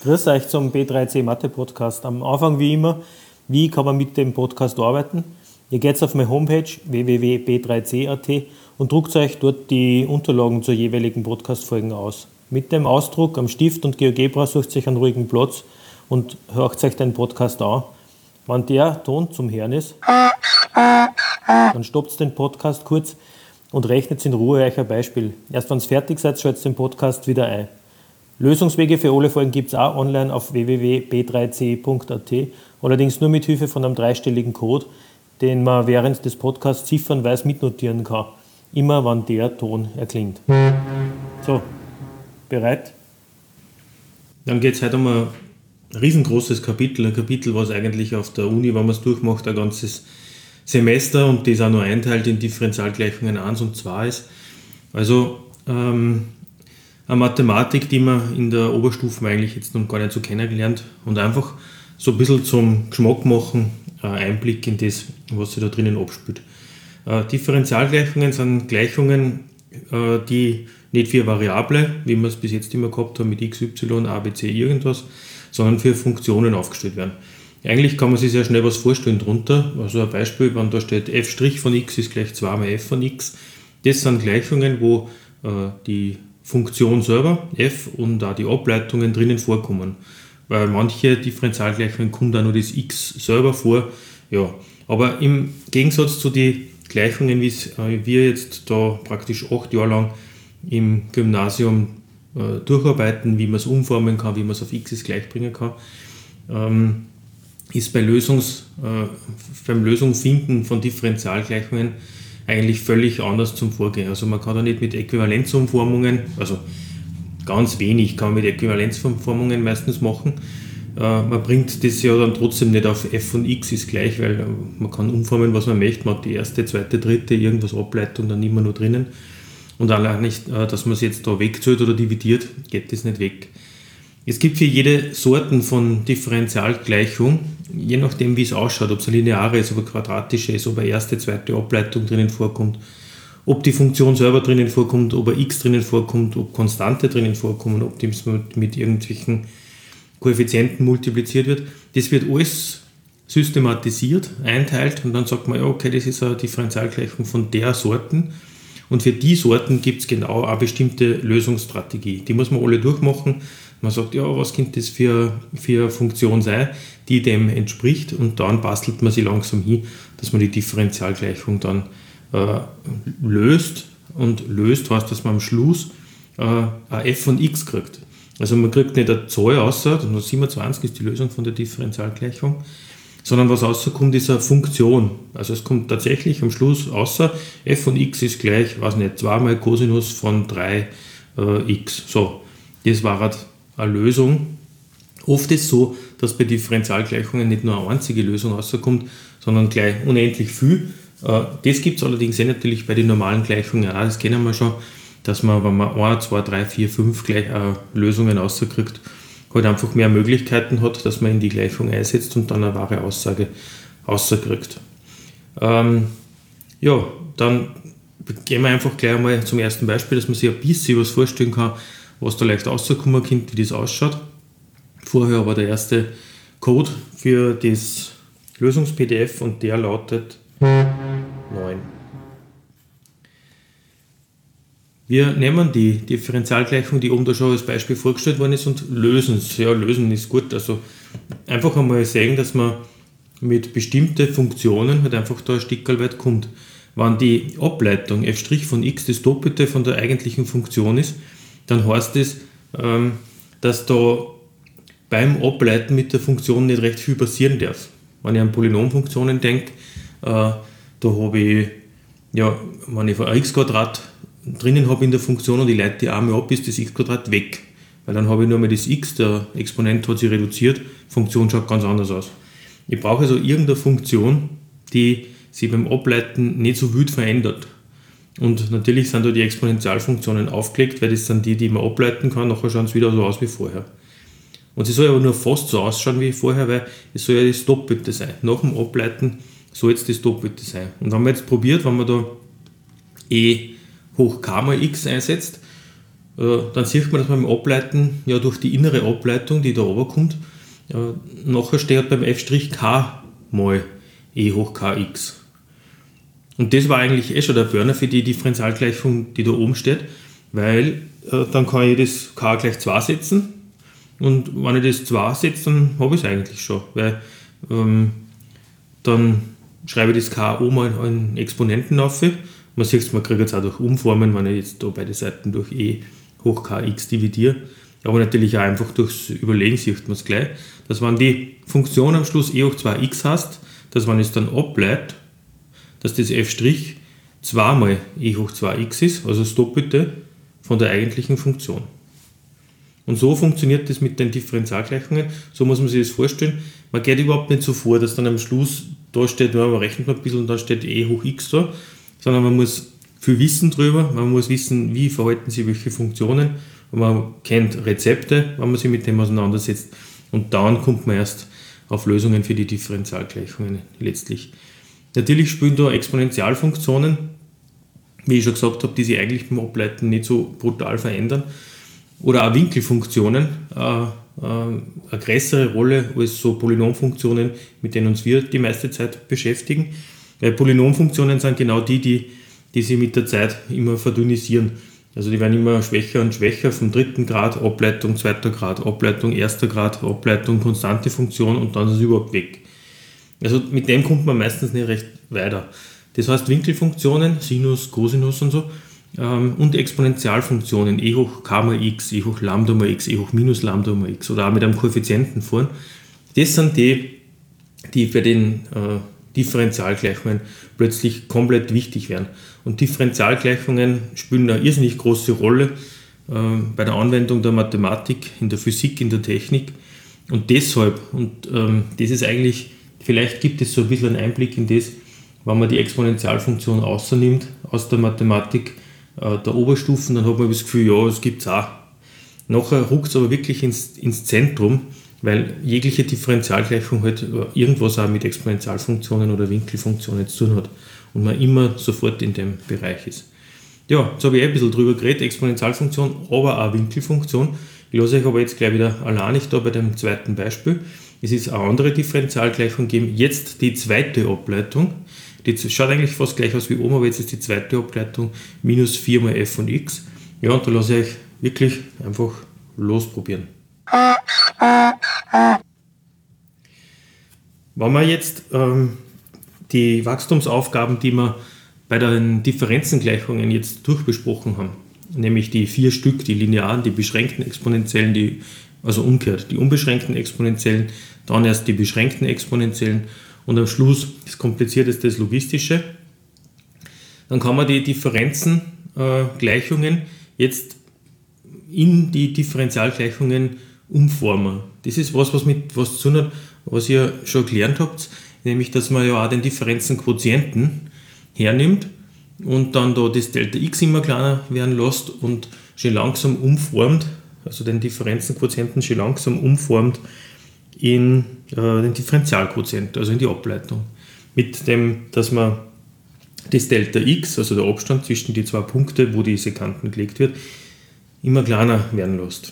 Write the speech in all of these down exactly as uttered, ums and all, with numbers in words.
Grüß euch zum B drei C Mathe Podcast. Am Anfang wie immer, wie kann man mit dem Podcast arbeiten? Ihr geht auf meine Homepage w w w punkt b drei c punkt a t und druckt euch dort die Unterlagen zur jeweiligen Podcast-Folgen aus. Mit dem Ausdruck am Stift und GeoGebra sucht euch einen ruhigen Platz und hört euch den Podcast an. Wenn der Ton zum Hören ist, dann stoppt den Podcast kurz und rechnet in Ruhe euch ein Beispiel. Erst wenn ihr fertig seid, schaltet den Podcast wieder ein. Lösungswege für alle Folgen gibt es auch online auf w w w punkt b drei c punkt a t, allerdings nur mit Hilfe von einem dreistelligen Code, den man während des Podcasts ziffernweise mitnotieren kann, immer wenn der Ton erklingt. So, bereit? Dann geht es heute um ein riesengroßes Kapitel, ein Kapitel, was eigentlich auf der Uni, wenn man es durchmacht, ein ganzes Semester und das auch noch einteilt in Differentialgleichungen eins und zwei ist. Also ähm, eine Mathematik, die man in der Oberstufe eigentlich jetzt noch gar nicht so kennengelernt und einfach so ein bisschen zum Geschmack machen, ein Einblick in das, was sich da drinnen abspielt. Äh, Differentialgleichungen sind Gleichungen, äh, die nicht für Variable, wie wir es bis jetzt immer gehabt haben, mit x, y, a, b, c, irgendwas, sondern für Funktionen aufgestellt werden. Eigentlich kann man sich sehr schnell was vorstellen drunter. Also ein Beispiel, wenn da steht f' von x ist gleich zwei mal f von x. Das sind Gleichungen, wo äh, die Funktion selber, f, und auch die Ableitungen drinnen vorkommen. Weil manche Differentialgleichungen kommt auch nur das x selber vor. Ja. Aber im Gegensatz zu den Gleichungen, wie es äh, wir jetzt da praktisch acht Jahre lang im Gymnasium äh, durcharbeiten, wie man es umformen kann, wie man es auf x gleich bringen kann, ähm, ist bei Lösungs, äh, beim Lösungfinden von Differentialgleichungen eigentlich völlig anders zum Vorgehen. Also man kann da nicht mit Äquivalenzumformungen, also ganz wenig kann man mit Äquivalenzumformungen meistens machen. Äh, man bringt das ja dann trotzdem nicht auf f von x ist gleich, weil äh, man kann umformen, was man möchte. Man hat die erste, zweite, dritte, irgendwas Ableitung dann immer nur drinnen. Und allein nicht, äh, dass man es jetzt da wegzählt oder dividiert, geht das nicht weg. Es gibt für jede Sorten von Differentialgleichung, je nachdem wie es ausschaut, ob es eine lineare ist, ob eine quadratische ist, ob eine erste, zweite Ableitung drinnen vorkommt, ob die Funktion selber drinnen vorkommt, ob ein x drinnen vorkommt, ob Konstante drinnen vorkommen, ob das mit, mit irgendwelchen Koeffizienten multipliziert wird. Das wird alles systematisiert, einteilt und dann sagt man, ja, okay, das ist eine Differentialgleichung von der Sorten. Und für die Sorten gibt es genau eine bestimmte Lösungsstrategie. Die muss man alle durchmachen. Man sagt, ja, was könnte das für, für eine Funktion sein, die dem entspricht, und dann bastelt man sie langsam hin, dass man die Differentialgleichung dann äh, löst. Und löst heißt, dass man am Schluss äh, ein f von x kriegt. Also man kriegt nicht eine Zahl raus, siebenundzwanzig ist die Lösung von der Differentialgleichung, sondern was rauskommt, ist eine Funktion. Also es kommt tatsächlich am Schluss außer f von x ist gleich, weiß nicht, zwei mal Cosinus von drei äh, x. So, das war halt eine Lösung. Oft ist es so, dass bei Differentialgleichungen nicht nur eine einzige Lösung rauskommt, sondern gleich unendlich viel. Äh, das gibt es allerdings eh natürlich bei den normalen Gleichungen auch. Das kennen wir schon, dass man, wenn man eins, zwei, drei, vier, fünf gleich, äh, Lösungen rauskriegt, halt einfach mehr Möglichkeiten hat, dass man in die Gleichung einsetzt und dann eine wahre Aussage rauskriegt. Ähm, ja, dann gehen wir einfach gleich einmal zum ersten Beispiel, dass man sich ein bisschen was vorstellen kann, was da leicht rauskommen könnte, wie das ausschaut. Vorher aber der erste Code für das Lösungs-P D F und der lautet neun. Wir nehmen die Differentialgleichung, die oben da schon als Beispiel vorgestellt worden ist, und lösen es. Ja, lösen ist gut. Also einfach einmal sehen, dass man mit bestimmten Funktionen halt einfach da ein Stückchen weit kommt. Wenn die Ableitung f' von x das Doppelte von der eigentlichen Funktion ist, dann heißt das, ähm, dass da beim Ableiten mit der Funktion nicht recht viel passieren darf. Wenn ich an Polynomfunktionen denke, äh, da habe ich, ja, wenn ich ein x-Quadrat drinnen habe in der Funktion und ich leite die Arme ab, ist das x-Quadrat weg. Weil dann habe ich nur mal das x, der Exponent hat sich reduziert, die Funktion schaut ganz anders aus. Ich brauche also irgendeine Funktion, die sich beim Ableiten nicht so wild verändert. Und natürlich sind da die Exponentialfunktionen aufgelegt, weil das sind die, die man ableiten kann, nachher schauen sie wieder so aus wie vorher. Und sie soll aber nur fast so ausschauen wie vorher, weil es soll ja das Doppelte sein. Nach dem Ableiten soll jetzt das Doppelte sein. Und wenn man jetzt probiert, wenn man da e hoch k mal x einsetzt, äh, dann sieht man, dass man beim Ableiten ja durch die innere Ableitung, die da oben kommt, äh, nachher steht beim f' k mal e hoch kx. Und das war eigentlich eh schon der Burner für die Differentialgleichung, die da oben steht, weil äh, dann kann ich das k gleich zwei setzen und wenn ich das zwei setze, dann habe ich es eigentlich schon, weil ähm, dann schreibe ich das k oben mal in Exponenten auf. Man sieht es, man kriegt jetzt auch durch Umformen, wenn ich jetzt da beide Seiten durch e hoch kx dividiere, aber natürlich auch einfach durchs Überlegen sieht man es gleich, dass wenn die Funktion am Schluss e hoch zwei x heißt, dass wenn es dann ableitet, dass das f' zwei mal e hoch zwei x ist, also das Doppelte von der eigentlichen Funktion. Und so funktioniert das mit den Differentialgleichungen, so muss man sich das vorstellen. Man geht überhaupt nicht so vor, dass dann am Schluss da steht, ja, man rechnet ein bisschen und dann steht e hoch x da, sondern man muss viel wissen drüber, man muss wissen, wie verhalten sich welche Funktionen, und man kennt Rezepte, wenn man sich mit dem auseinandersetzt, und dann kommt man erst auf Lösungen für die Differentialgleichungen letztlich. Natürlich spielen da Exponentialfunktionen, wie ich schon gesagt habe, die sich eigentlich beim Ableiten nicht so brutal verändern, oder auch Winkelfunktionen, äh, äh, eine größere Rolle als so Polynomfunktionen, mit denen uns wir die meiste Zeit beschäftigen. Weil Polynomfunktionen sind genau die, die, die sich mit der Zeit immer verdünnisieren. Also die werden immer schwächer und schwächer, vom dritten Grad, Ableitung zweiter Grad, Ableitung erster Grad, Ableitung konstante Funktion, und dann ist es überhaupt weg. Also mit dem kommt man meistens nicht recht weiter. Das heißt Winkelfunktionen, Sinus, Cosinus und so, ähm, und Exponentialfunktionen, e hoch k mal x, e hoch lambda mal x, e hoch minus lambda mal x, oder auch mit einem Koeffizienten vorn, das sind die, die für den äh, Differentialgleichungen plötzlich komplett wichtig werden. Und Differentialgleichungen spielen eine irrsinnig große Rolle äh, bei der Anwendung der Mathematik, in der Physik, in der Technik. Und deshalb, und ähm, das ist eigentlich, vielleicht gibt es so ein bisschen einen Einblick in das, wenn man die Exponentialfunktion außernimmt aus der Mathematik äh, der Oberstufen, dann hat man das Gefühl, ja, es gibt es auch. Nachher ruckt es aber wirklich ins, ins Zentrum, weil jegliche Differentialgleichung halt irgendwas auch mit Exponentialfunktionen oder Winkelfunktionen zu tun hat und man immer sofort in dem Bereich ist. Ja, jetzt habe ich ein bisschen drüber geredet, Exponentialfunktion, aber auch Winkelfunktion. Ich lasse euch aber jetzt gleich wieder allein nicht da bei dem zweiten Beispiel. Es ist eine andere Differentialgleichung gegeben, jetzt die zweite Ableitung. Die schaut eigentlich fast gleich aus wie oben, aber jetzt ist die zweite Ableitung minus vier mal f von x. Ja, und da lasse ich euch wirklich einfach losprobieren. Wenn wir jetzt ähm, die Wachstumsaufgaben, die wir bei den Differenzengleichungen jetzt durchbesprochen haben, nämlich die vier Stück, die linearen, die beschränkten Exponentiellen, die, also umgekehrt, die unbeschränkten Exponentiellen, dann erst die beschränkten Exponentiellen und am Schluss das Komplizierteste, das Logistische, dann kann man die Differenzengleichungen äh, jetzt in die Differentialgleichungen umformen. Das ist was, was mit was zu tun hat, was ihr schon gelernt habt, nämlich, dass man ja auch den Differenzenquotienten hernimmt und dann da das Delta x immer kleiner werden lässt und schön langsam umformt, also den Differenzenquotienten schön langsam umformt in äh, den Differentialquotient, also in die Ableitung. Mit dem, dass man das Delta x, also der Abstand zwischen die zwei Punkte, wo die Sekanten gelegt wird, immer kleiner werden lässt.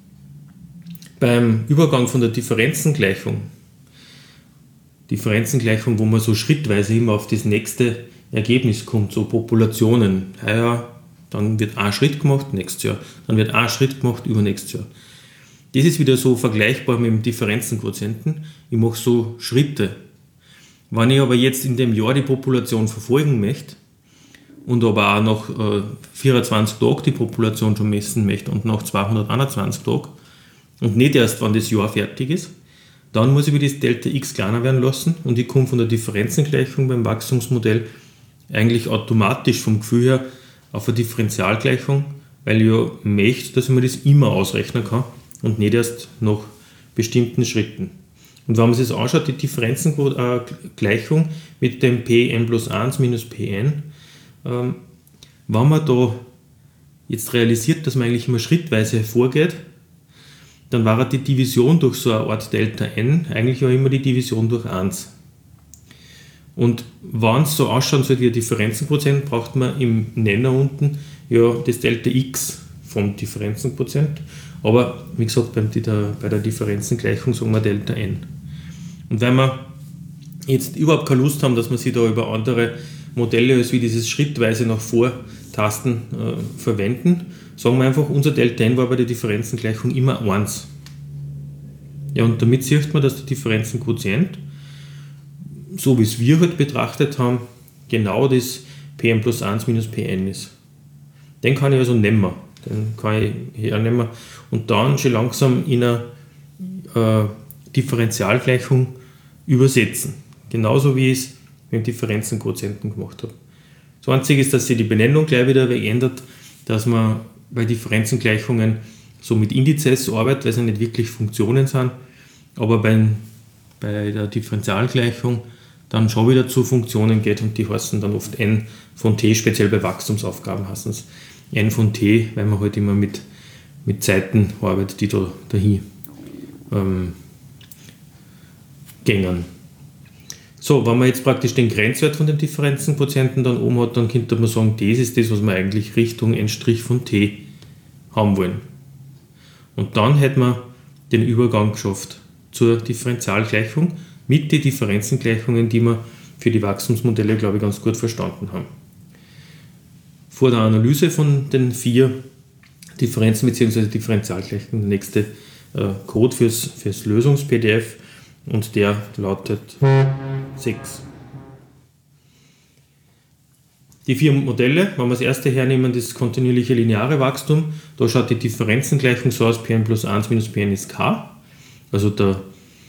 Beim Übergang von der Differenzengleichung, Differenzengleichung, wo man so schrittweise immer auf das nächste Ergebnis kommt, so Populationen, heuer, dann wird ein Schritt gemacht, nächstes Jahr, dann wird ein Schritt gemacht, übernächstes Jahr. Das ist wieder so vergleichbar mit dem Differenzenquotienten. Ich mache so Schritte. Wenn ich aber jetzt in dem Jahr die Population verfolgen möchte und aber auch nach äh, vierundzwanzig Tagen die Population schon messen möchte und nach zweihunderteinundzwanzig Tagen und nicht erst, wenn das Jahr fertig ist, dann muss ich mir das Delta x kleiner werden lassen und ich komme von der Differenzengleichung beim Wachstumsmodell eigentlich automatisch vom Gefühl her auf eine Differentialgleichung, weil ich ja möchte, dass ich mir das immer ausrechnen kann und nicht erst nach bestimmten Schritten. Und wenn man sich das anschaut, die Differenzengleichung mit dem Pn plus eins minus Pn, ähm, wenn man da jetzt realisiert, dass man eigentlich immer schrittweise vorgeht, dann war die Division durch so eine Art Delta n eigentlich auch immer die Division durch eins. Und wenn es so ausschauen soll wie ein Differenzenquotient, braucht man im Nenner unten ja das Delta x vom Differenzenquotient. Aber wie gesagt, beim, der, bei der Differenzengleichung sagen wir Delta n. Und wenn wir jetzt überhaupt keine Lust haben, dass wir sie da über andere Modelle als wie dieses schrittweise nach Vortasten äh, verwenden, sagen wir einfach, unser Delta n war bei der Differenzengleichung immer eins. Ja, und damit sieht man, dass der Differenzenquotient, so wie es wir halt betrachtet haben, genau das Pn plus eins minus Pn ist. Den kann ich also nehmen. Den kann ich hernehmen und dann schon langsam in eine äh, Differentialgleichung übersetzen. Genauso wie ich es mit dem Differenzenquotienten gemacht habe. Das Einzige ist, dass sich die Benennung gleich wieder ändert, dass man bei Differenzengleichungen so mit Indizes arbeitet, weil sie nicht wirklich Funktionen sind, aber bei, bei der Differentialgleichung dann schon wieder zu Funktionen geht und die heißen dann oft n von t, speziell bei Wachstumsaufgaben heißen es n von t, weil man halt immer mit, mit Zeiten arbeitet, die da dahin ähm, gängen. So, wenn man jetzt praktisch den Grenzwert von dem Differenzenquotienten dann oben hat, dann könnte man sagen, das ist das, was wir eigentlich Richtung n' von t haben wollen. Und dann hätte man den Übergang geschafft zur Differentialgleichung mit den Differenzengleichungen, die wir für die Wachstumsmodelle, glaube ich, ganz gut verstanden haben. Vor der Analyse von den vier Differenzen bzw. Differentialgleichungen der nächste äh, Code fürs, fürs Lösungs-P D F und der lautet sechs. Die vier Modelle, wenn wir das erste hernehmen, das kontinuierliche lineare Wachstum, da schaut die Differenzengleichung so aus, Pn plus eins minus Pn ist k, also der,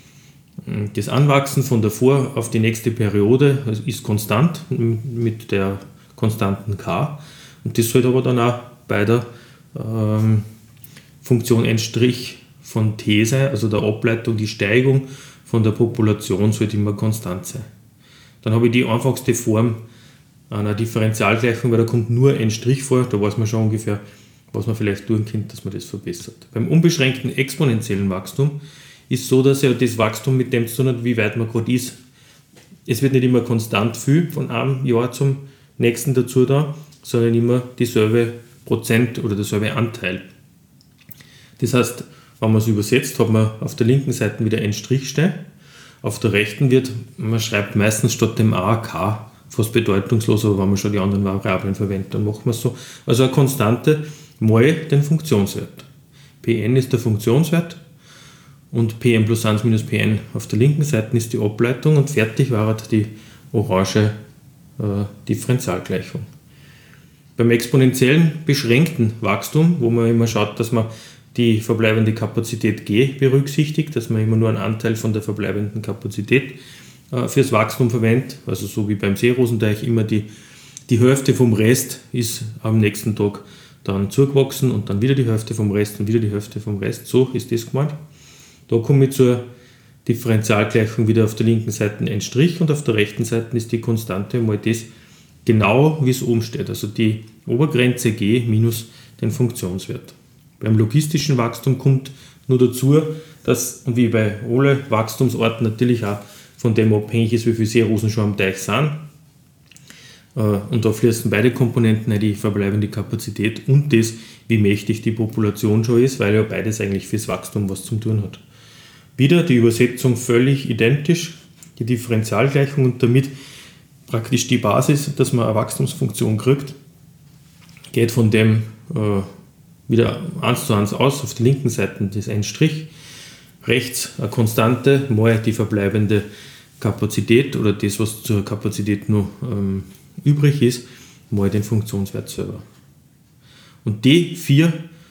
das Anwachsen von davor auf die nächste Periode ist konstant mit der konstanten k und das sollte aber dann auch bei der ähm, Funktion n' von t sein, also der Ableitung, die Steigung von der Population sollte immer konstant sein. Dann habe ich die einfachste Form einer Differentialgleichung, weil da kommt nur n' vor, da weiß man schon ungefähr, was man vielleicht tun könnte, dass man das verbessert. Beim unbeschränkten exponentiellen Wachstum ist so, dass ja das Wachstum mit dem zu tun hat, wie weit man gerade ist. Es wird nicht immer konstant viel von einem Jahr zum nächsten dazu da, sondern immer dieselbe Prozent oder derselbe Anteil. Das heißt, wenn man es übersetzt, hat man auf der linken Seite wieder n' stehen, auf der rechten wird, man schreibt meistens statt dem a k, fast bedeutungslos, aber wenn man schon die anderen Variablen verwendet, dann machen wir es so. Also eine Konstante mal den Funktionswert. Pn ist der Funktionswert und Pn plus eins minus Pn auf der linken Seite ist die Ableitung und fertig war die orange äh, Differentialgleichung. Beim exponentiellen beschränkten Wachstum, wo man immer schaut, dass man die verbleibende Kapazität G berücksichtigt, dass man immer nur einen Anteil von der verbleibenden Kapazität äh, fürs Wachstum verwendet, also so wie beim Seerosenteich immer die, die Hälfte vom Rest ist am nächsten Tag dann zugewachsen und dann wieder die Hälfte vom Rest und wieder die Hälfte vom Rest, so ist das gemeint. Da komme ich zur Differentialgleichung wieder auf der linken Seite n' und auf der rechten Seite ist die Konstante mal das genau, wie es oben steht, also die Obergrenze G minus den Funktionswert. Beim logistischen Wachstum kommt nur dazu, dass, wie bei allen Wachstumsorten natürlich auch von dem abhängig ist, wie viele Seerosen schon am Teich sind. Und da fließen beide Komponenten, die verbleibende Kapazität und das, wie mächtig die Population schon ist, weil ja beides eigentlich fürs Wachstum was zu tun hat. Wieder die Übersetzung völlig identisch, die Differentialgleichung und damit praktisch die Basis, dass man eine Wachstumsfunktion kriegt, geht von dem äh, wieder eins zu eins aus, auf der linken Seite das n', rechts eine Konstante mal die verbleibende Kapazität oder das, was zur Kapazität noch ähm, übrig ist, mal den Funktionswert selber. Und die vier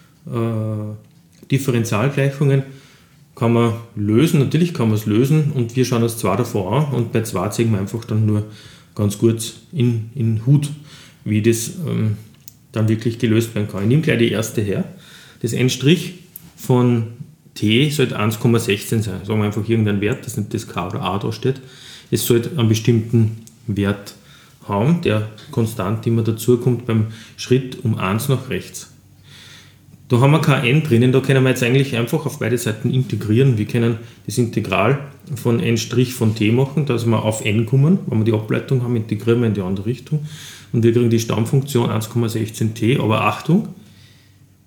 äh, Differentialgleichungen kann man lösen, natürlich kann man es lösen und wir schauen uns zwei davon an und bei zwei zeigen wir einfach dann nur ganz kurz in, in Hut, wie das ähm, dann wirklich gelöst werden kann. Ich nehme gleich die erste her. Das n' von t sollte eins Komma sechzehn sein. Sagen wir einfach irgendeinen Wert, dass nicht das k oder a da steht. Es sollte einen bestimmten Wert haben, der konstant immer dazu kommt beim Schritt um eins nach rechts. Da haben wir kein n drinnen, da können wir jetzt eigentlich einfach auf beide Seiten integrieren. Wir können das Integral von n' von t machen, dass wir auf n kommen. Wenn wir die Ableitung haben, integrieren wir in die andere Richtung. Und wir kriegen die Stammfunktion eins Komma sechzehn t, aber Achtung,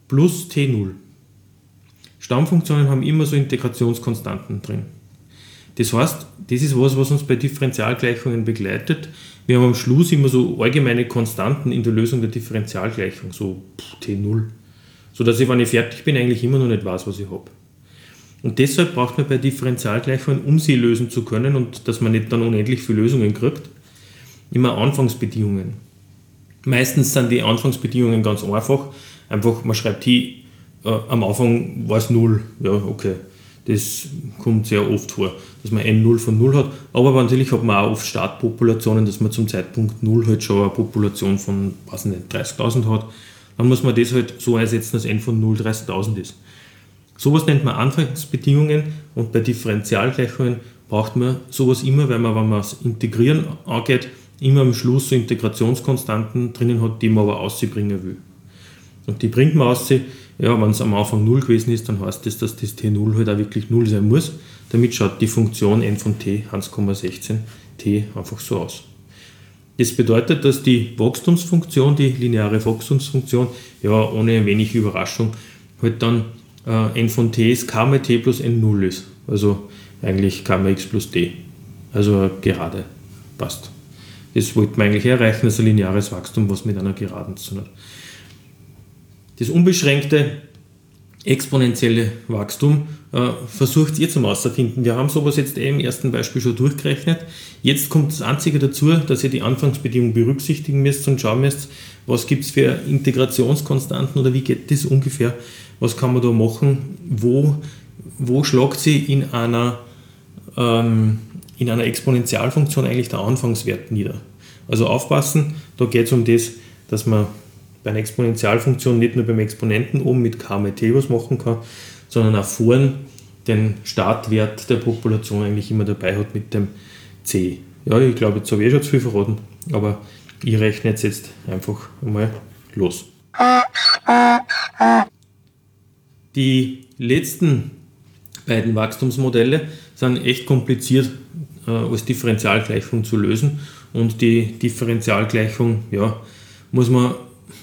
plus T null. Stammfunktionen haben immer so Integrationskonstanten drin. Das heißt, das ist was, was uns bei Differentialgleichungen begleitet. Wir haben am Schluss immer so allgemeine Konstanten in der Lösung der Differentialgleichung, so T null. Sodass ich, wenn ich fertig bin, eigentlich immer noch nicht weiß, was ich habe. Und deshalb braucht man bei Differentialgleichungen, um sie lösen zu können und dass man nicht dann unendlich viele Lösungen kriegt, immer Anfangsbedingungen. Meistens sind die Anfangsbedingungen ganz einfach. Einfach, man schreibt hier, äh, am Anfang war es null. Ja, okay. Das kommt sehr oft vor, dass man n null von null hat. Aber natürlich hat man auch oft Startpopulationen, dass man zum Zeitpunkt null halt schon eine Population von, weiß nicht, dreißigtausend hat. Dann muss man das halt so einsetzen, dass n von null dreißigtausend ist. Sowas nennt man Anfangsbedingungen und bei Differentialgleichungen braucht man sowas immer, weil man, wenn man das Integrieren angeht, immer am Schluss so Integrationskonstanten drinnen hat, die man aber auszubringen will. Und die bringt man aus, ja, wenn es am Anfang null gewesen ist, dann heißt das, dass das T null halt auch wirklich null sein muss. Damit schaut die Funktion n von t eins Komma sechzehn t einfach so aus. Das bedeutet, dass die Wachstumsfunktion, die lineare Wachstumsfunktion, ja, ohne ein wenig Überraschung, halt dann äh, n von t ist k mal t plus n null ist. Also eigentlich k mal x plus t. Also gerade passt. Das wollte man eigentlich erreichen, das ist ein lineares Wachstum, was mit einer Geraden zu tun hat. Das unbeschränkte exponentielle Wachstum äh, versucht ihr zum Auszufinden. Wir haben sowas jetzt eh im ersten Beispiel schon durchgerechnet. Jetzt kommt das Einzige dazu, dass ihr die Anfangsbedingungen berücksichtigen müsst und schauen müsst, was gibt es für Integrationskonstanten oder wie geht das ungefähr, was kann man da machen, wo, wo schlagt sie in einer, ähm, in einer Exponentialfunktion eigentlich der Anfangswert nieder. Also aufpassen, da geht es um das, dass man bei einer Exponentialfunktion nicht nur beim Exponenten oben mit k mal t was machen kann, sondern auch vorn den Startwert der Population eigentlich immer dabei hat mit dem c. Ja, ich glaube, jetzt habe ich eh schon zu viel verraten, aber ich rechne jetzt, jetzt einfach einmal los. Die letzten beiden Wachstumsmodelle sind echt kompliziert äh, als Differentialgleichung zu lösen und die Differentialgleichung, ja, muss man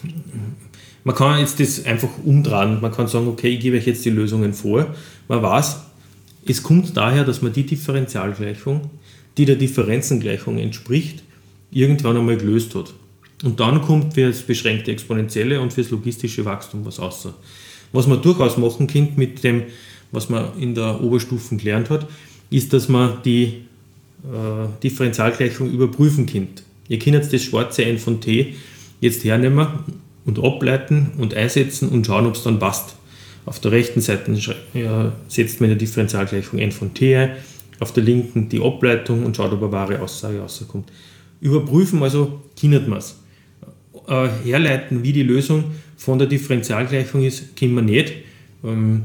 Man kann jetzt das einfach umdrehen. Man kann sagen, okay, ich gebe euch jetzt die Lösungen vor. Man weiß, es kommt daher, dass man die Differentialgleichung, die der Differenzengleichung entspricht, irgendwann einmal gelöst hat. Und dann kommt für das beschränkte Exponentielle und für das logistische Wachstum was raus. Was man durchaus machen kann mit dem, was man in der Oberstufen gelernt hat, ist, dass man die äh, Differentialgleichung überprüfen kann. Ihr könnt jetzt das schwarze n von t jetzt hernehmen und ableiten und einsetzen und schauen, ob es dann passt. Auf der rechten Seite ja, setzt man in der Differentialgleichung n von t ein, auf der linken die Ableitung und schaut, ob eine wahre Aussage rauskommt. Überprüfen also kann man es. Äh, herleiten, wie die Lösung von der Differentialgleichung ist, kann man nicht. Ähm,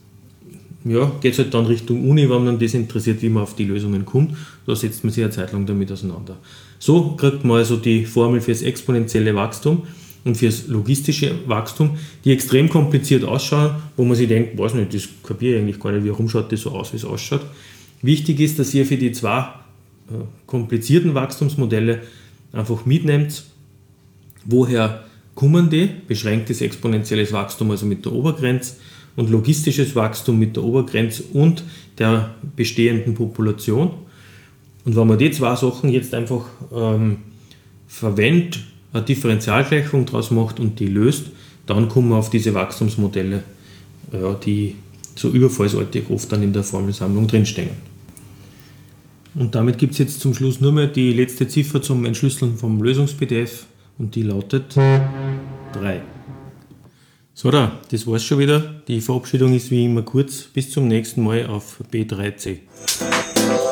ja, geht es halt dann Richtung Uni, wenn man das interessiert, wie man auf die Lösungen kommt. Da setzt man sich eine Zeit lang damit auseinander. So kriegt man also die Formel für das exponentielle Wachstum und für das logistische Wachstum, die extrem kompliziert ausschauen, wo man sich denkt, weiß nicht, das kapiere ich eigentlich gar nicht, warum schaut das so aus, wie es ausschaut. Wichtig ist, dass ihr für die zwei äh, komplizierten Wachstumsmodelle einfach mitnehmt, woher kommen die, beschränktes exponentielles Wachstum, also mit der Obergrenze, und logistisches Wachstum mit der Obergrenze und der bestehenden Population. Und wenn man die zwei Sachen jetzt einfach ähm, verwendet, eine Differentialgleichung daraus macht und die löst, dann kommen wir auf diese Wachstumsmodelle, ja, die so überfallsartig oft dann in der Formelsammlung drinstehen. Und damit gibt es jetzt zum Schluss nur mehr die letzte Ziffer zum Entschlüsseln vom Lösungs-P D F und die lautet drei. So, da, das war's schon wieder. Die Verabschiedung ist wie immer kurz. Bis zum nächsten Mal auf B drei C.